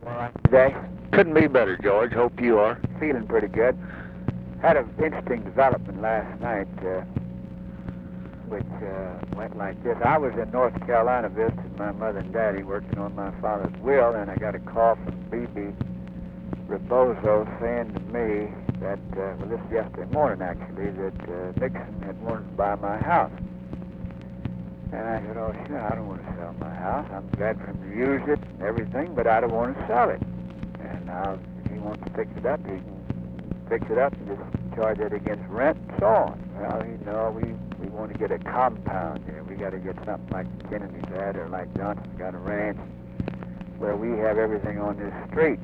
All right today? Couldn't be better, George. Hope you are. Feeling pretty good. Had an interesting development last night, which went like this. I was in North Carolina visiting my mother and daddy, working on my father's will, and I got a call from B.B. Rebozo saying to me that, well, this is yesterday morning actually, that Nixon had wanted to buy my house. And I said, oh, sure, I don't want to sell my house. I'm glad for him to use it and everything, but I don't want to sell it. And now, if he wants to fix it up, he can fix it up and just charge it against rent and so on. Well, you know, we want to get a compound here. We got to get something like the Kennedys had, or like Johnson's got a ranch, where we have everything on this street.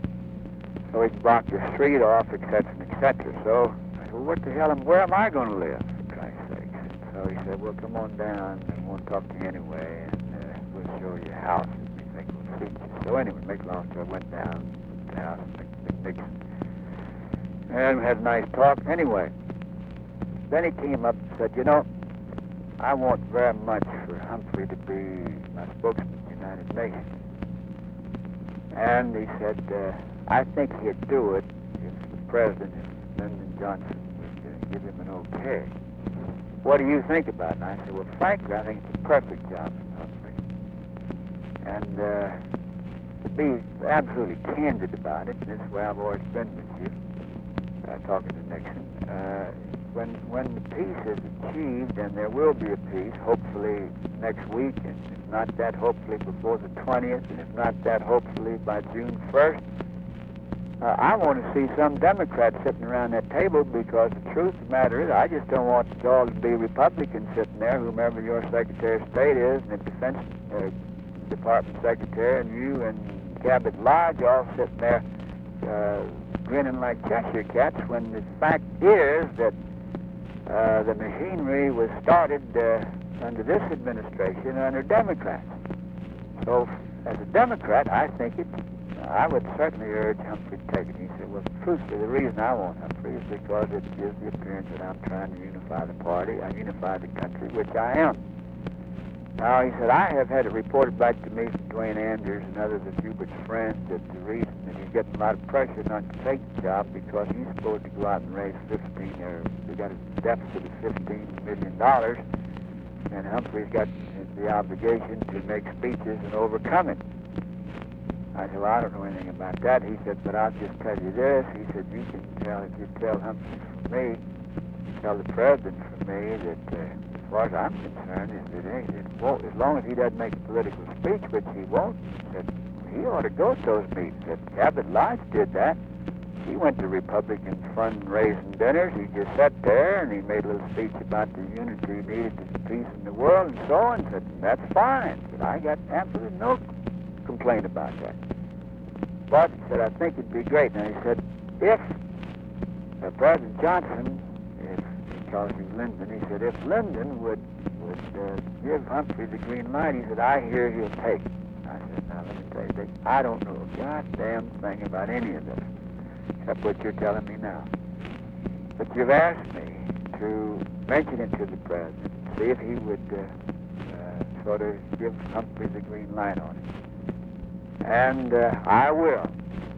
So we can block the street off, etc., etc. So I said, well, what the hell, where am I going to live, for Christ's sake? So he said, well, come on down, and we'll talk to you anyway, and we'll show you a house that we think will suit you. So anyway, make a long story, I went down to the house of Nixon, and we had a nice talk. Anyway, then he came up and said, you know, I want very much for Humphrey to be my spokesman for the United Nations. And he said, I think he'd do it if the president, if Lyndon Johnson, would give him an okay. What do you think about it? And I said, well, frankly, I think it's a perfect job for Humphrey. And to be absolutely candid about it, and this is where I've always been with you, talking to Nixon, when the peace is achieved, and there will be a peace, hopefully next week, and if not that, hopefully before the 20th, and if not that, hopefully by June 1st, I want to see some Democrats sitting around that table, because the truth of the matter is I just don't want it all to be Republicans sitting there, whomever your Secretary of State is, and the Defense Department Secretary, and you and Cabot Lodge all sitting there grinning like Cheshire cats, when the fact is that the machinery was started under this administration under Democrats. So as a Democrat, I think I would certainly urge Humphrey to take it. He said, well, truthfully, the reason I want Humphrey is because it gives the appearance that I'm trying to unify the party, I unify the country, which I am. Now, he said, I have had it reported back to me from Dwayne Andrews and others of Hubert's friends that the reason that he's getting a lot of pressure not to take the job because he's supposed to go out and raise they got a deficit of $15 million, and Humphrey's got the obligation to make speeches and overcome it. I said, well, I don't know anything about that. He said, but I'll just tell you this. He said, you can tell, if you tell Humphrey from me, tell the president from me that as far as I'm concerned, is that it won't, as long as he doesn't make a political speech, which he won't, that he ought to go to those meetings. That Cabot Lodge did that. He went to Republican fundraising dinners. He just sat there and he made a little speech about the unity needed to peace in the world and so on. Said, that's fine. But I got absolutely no complaint about that. But he said, I think it'd be great. Now he said, if President Johnson, because he's Lyndon, he said, if Lyndon would give Humphrey the green light, he said, I hear he'll take it. I said, now let me tell you, Dick, I don't know a goddamn thing about any of this, except what you're telling me now. But you've asked me to mention it to the president, see if he would sort of give Humphrey the green light on it. And I will.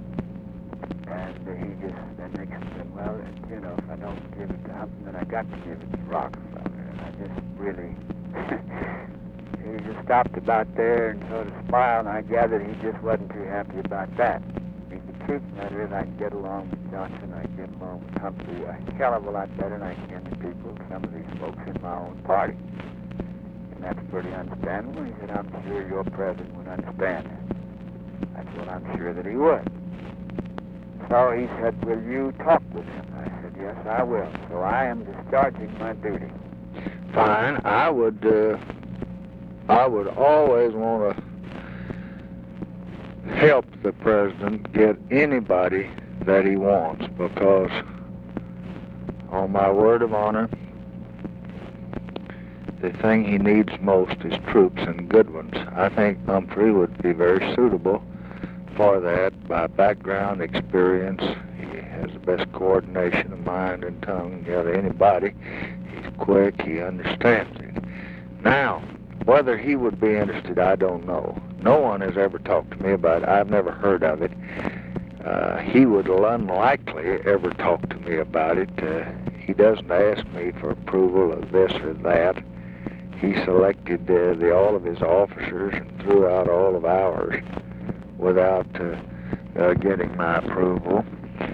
And then Nixon said, well, you know, if I don't give it to Humphrey, then I got to give it to Rockefeller. And I just really, he just stopped about there and sort of smiled, and I gathered he just wasn't too happy about that. I mean, the truth of the matter is I can get along with Johnson, I can get along with Humphrey a hell of a lot better than I can the people, some of these folks in my own party. And that's pretty understandable. He said, I'm sure your president would understand that. I said, well, I'm sure that he would. So he said, will you talk with him? I said, yes, I will. So I am discharging my duty. Fine. I would always want to help the president get anybody that he wants, because on my word of honor, the thing he needs most is troops, and good ones. I think Humphrey would be very suitable for that by background, experience. He has the best coordination of mind and tongue out of anybody. He's quick, he understands it. Now, whether he would be interested, I don't know. No one has ever talked to me about it. I've never heard of it. He would unlikely ever talk to me about it. He doesn't ask me for approval of this or that. He selected all of his officers and threw out all of ours without getting my approval.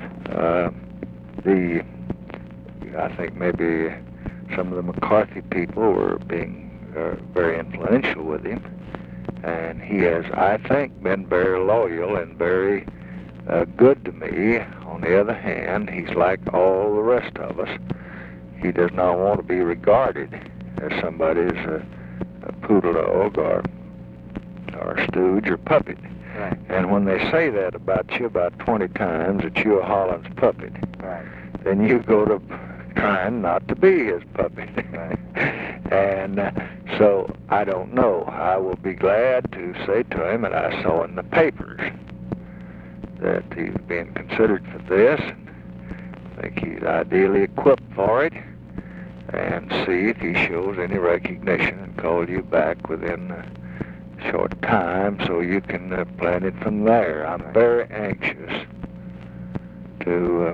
I think maybe some of the McCarthy people were being very influential with him, and he has, I think, been very loyal and very good to me. On the other hand, he's like all the rest of us. He does not want to be regarded as somebody's a poodle dog or stooge or puppet. Right. And when they say that about you about 20 times, that you're Holland's puppet, Right. then you go to trying not to be his puppet. Right. And so I don't know. I will be glad to say to him that I saw in the papers that he's being considered for this. I think he's ideally equipped for it, and see if he shows any recognition and call you back within a short time so you can plan it from there. I'm very anxious to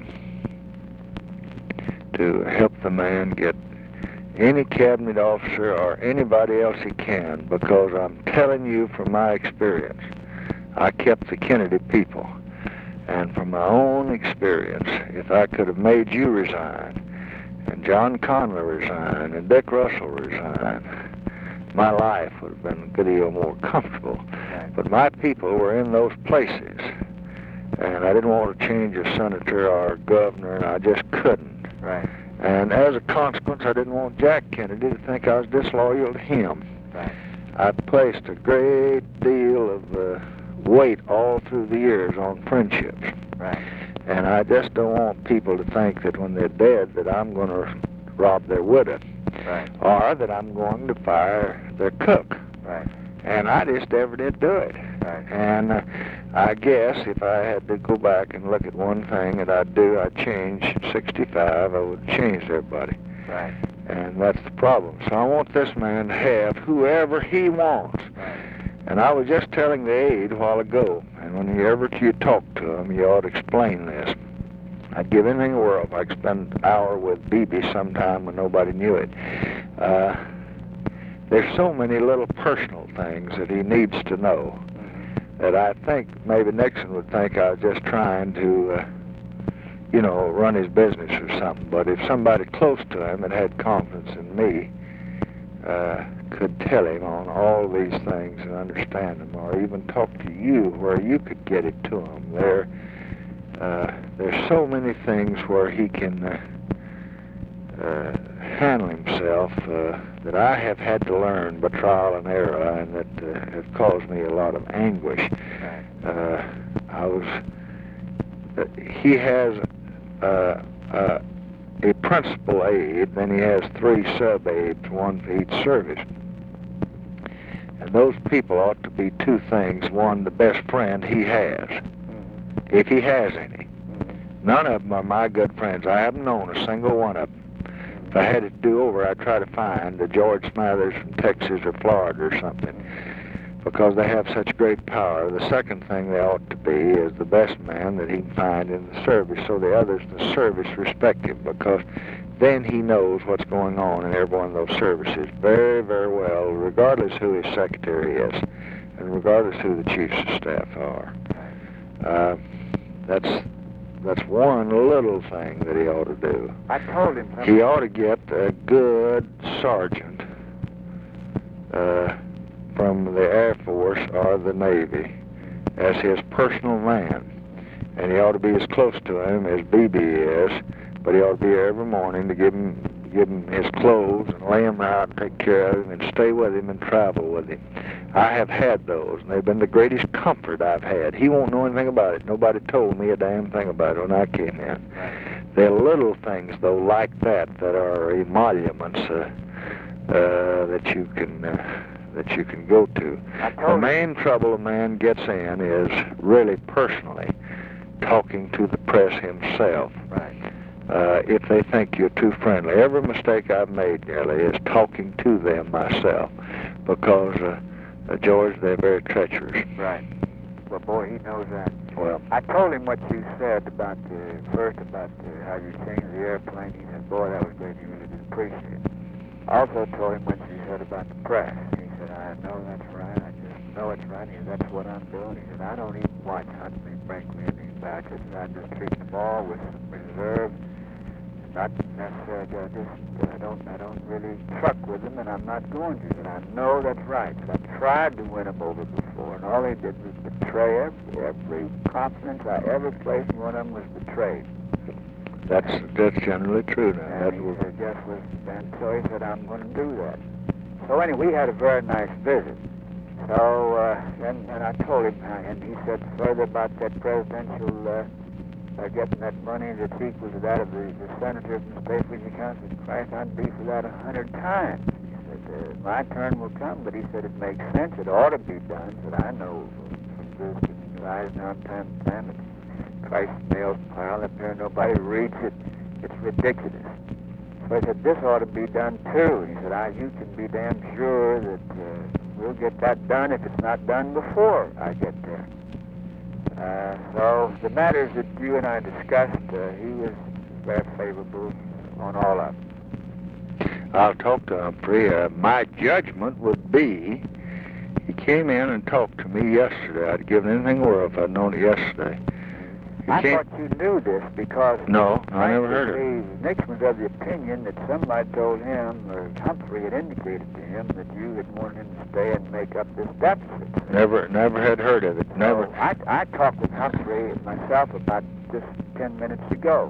help the man get any cabinet officer or anybody else he can, because I'm telling you from my experience, I kept the Kennedy people, and from my own experience, if I could have made you resign, and John Conley resign, and Dick Russell resign, my life would have been a good deal more comfortable. Right. But my people were in those places, and I didn't want to change a senator or a governor, and I just couldn't. Right. And as a consequence, I didn't want Jack Kennedy to think I was disloyal to him. Right. I placed a great deal of weight all through the years on friendships. Right. And I just don't want people to think that when they're dead that I'm going to rob their widow. Right. Or that I'm going to fire their cook. Right. And I just never did do it. Right. And I guess if I had to go back and look at one thing that I'd do, I'd change 65, I would change everybody. Right. And that's the problem. So I want this man to have whoever he wants. Right. And I was just telling the aide a while ago, and whenever you talk to him, you ought to explain this. I'd give anything in the world if I could spend an hour with Beebe sometime when nobody knew it. There's so many little personal things that he needs to know that I think maybe Nixon would think I was just trying to, run his business or something. But if somebody close to him that had confidence in me could tell him on all these things and understand them, or even talk to you where you could get it to him, there's so many things where he can handle himself that I have had to learn by trial and error, and that have caused me a lot of anguish. He has a principal aide, then he has 3 sub-aides, 1 for each service. And those people ought to be 2 things. One, the best friend he has, if he has any. None of them are my good friends. I haven't known a single one of them. If I had it to do over, I'd try to find the George Smathers from Texas or Florida or something, because they have such great power. The second thing they ought to be is the best man that he can find in the service, so the others in the service respect him, because then he knows what's going on in every one of those services very, very well, regardless who his secretary is, and regardless who the chiefs of staff are. That's one little thing that he ought to do. I told him something. He ought to get a good sergeant from the Air Force or the Navy as his personal man. And he ought to be as close to him as Beebe is, but he ought to be here every morning to give him his clothes and lay him out and take care of him and stay with him and travel with him. I have had those, and they've been the greatest comfort I've had. He won't know anything about it. Nobody told me a damn thing about it when I came in. There are little things, though, like that are emoluments that you can go to. The main trouble a man gets in is really personally talking to the press himself. Right. If they think you're too friendly. Every mistake I've made, nearly, is talking to them myself, because George, they're very treacherous. Right. Well, boy, he knows that. Well, I told him what you said about how you changed the airplane. He said, boy, that was great. He really did appreciate it. I also told him what you said about the press. He said, I know that's right. I just know it's right. He said, that's what I'm doing. He said, I don't even watch Huntley, Brinkley, and these batches. I just treat them all with some reserve. Not necessarily, I don't really truck with them, and I'm not going to. And I know that's right. And I tried to win them over before, and all they did was betray every confidence I ever placed in one of them was betrayed. that's generally true now. And he said, and so he said, I'm going to do that. So anyway, we had a very nice visit. So, and I told him, and he said further about that presidential, getting that money that's equal to that of the senators in the state which he counts. Christ, I'd be for that 100 times. He said, my turn will come, but he said it makes sense. It ought to be done. But I know from this rise now time to time, it's Christ's nails piled up there. Nobody reads it. It's ridiculous. So he said, this ought to be done too. He said, you can be damn sure that we'll get that done if it's not done before I get there. So the matters that you and I discussed, he was very favorable on all of them. I'll talk to Humphrey. My judgment would be, he came in and talked to me yesterday. I'd given anything over if I'd known it yesterday. I thought you knew this because... No, I never heard of it. Nixon was of the opinion that somebody told him, or Humphrey had indicated to him, that you had wanted him to stay and make up this deficit. Never had heard of it. Never. So I talked with Humphrey myself about this 10 minutes ago,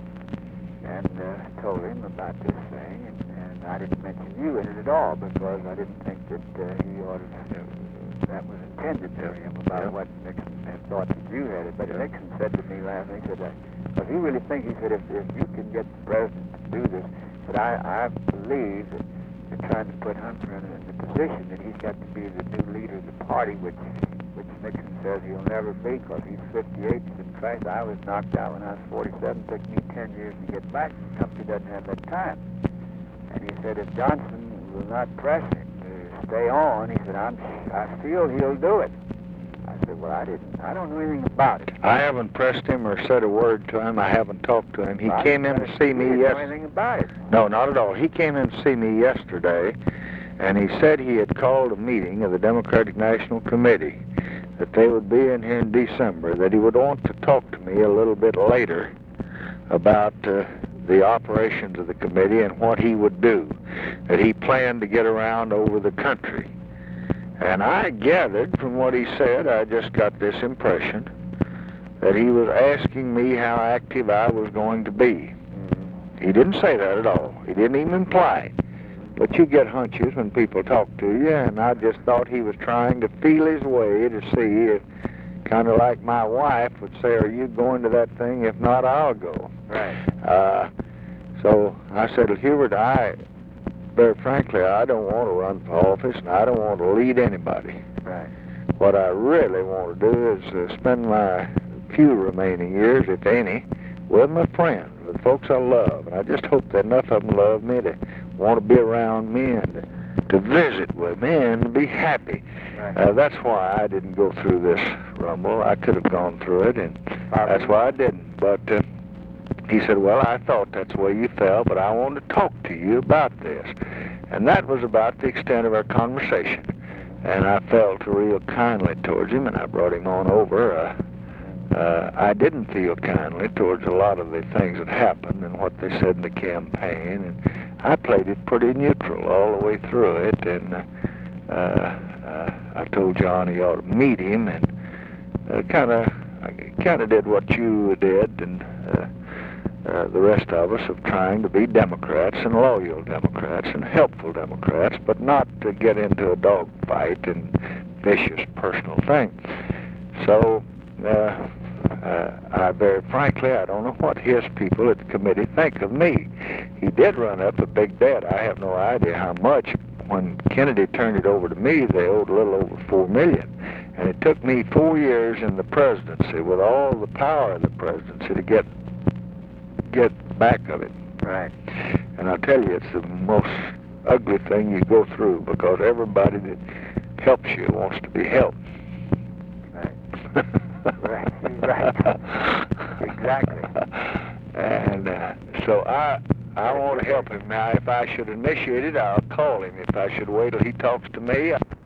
and told him about this thing, and I didn't mention you in it at all because I didn't think that he ought to... that was intended to him about what Nixon had thought that you had it. But Nixon said to me last night, he said, because he really thinks, he said, if you can get the president to do this, but I believe that you're trying to put Humphrey in the position that he's got to be the new leader of the party, which Nixon says he'll never be because he's 58. He said, Christ, I was knocked out when I was 47. It took me 10 years to get back. Humphrey doesn't have that time. And he said, if Johnson will not press him, stay on. He said, I feel he'll do it. I said, well, I don't know anything about it. I haven't pressed him or said a word to him. I haven't talked to him. He came in to see me yesterday. You didn't know anything about it. No, not at all. He came in to see me yesterday, and he said he had called a meeting of the Democratic National Committee, that they would be in here in December, that he would want to talk to me a little bit later about the operations of the committee and what he would do, that he planned to get around over the country. And I gathered from what he said, I just got this impression, that he was asking me how active I was going to be. He didn't say that at all. He didn't even imply it. But you get hunches when people talk to you, and I just thought he was trying to feel his way to see if, kind of like my wife would say, are you going to that thing? If not, I'll go. Right. So I said, Hubert, very frankly, I don't want to run for office, and I don't want to lead anybody. Right. What I really want to do is spend my few remaining years, if any, with my friends, with folks I love. And I just hope that enough of them love me to want to be around me and to visit with me and to be happy. Right. That's why I didn't go through this rumble. I could have gone through it, and that's why I didn't. But he said, well, I thought that's the way you felt, but I wanted to talk to you about this. And that was about the extent of our conversation. And I felt real kindly towards him, and I brought him on over. I didn't feel kindly towards a lot of the things that happened and what they said in the campaign, and I played it pretty neutral all the way through it, and I told John he ought to meet him, and kind of did what you did, and the rest of us, of trying to be Democrats and loyal Democrats and helpful Democrats, but not to get into a dogfight and vicious personal thing. So I very frankly, I don't know what his people at the committee think of me. He did run up a big debt. I have no idea how much. When Kennedy turned it over to me, they owed a little over $4 million. And it took me 4 years in the presidency, with all the power of the presidency, to get back of it. Right. And I'll tell you, it's the most ugly thing you go through, because everybody that helps you, wants to be helped. Right, right. Exactly. And so I want to help him. Now, if I should initiate it, I'll call him. If I should wait till he talks to me,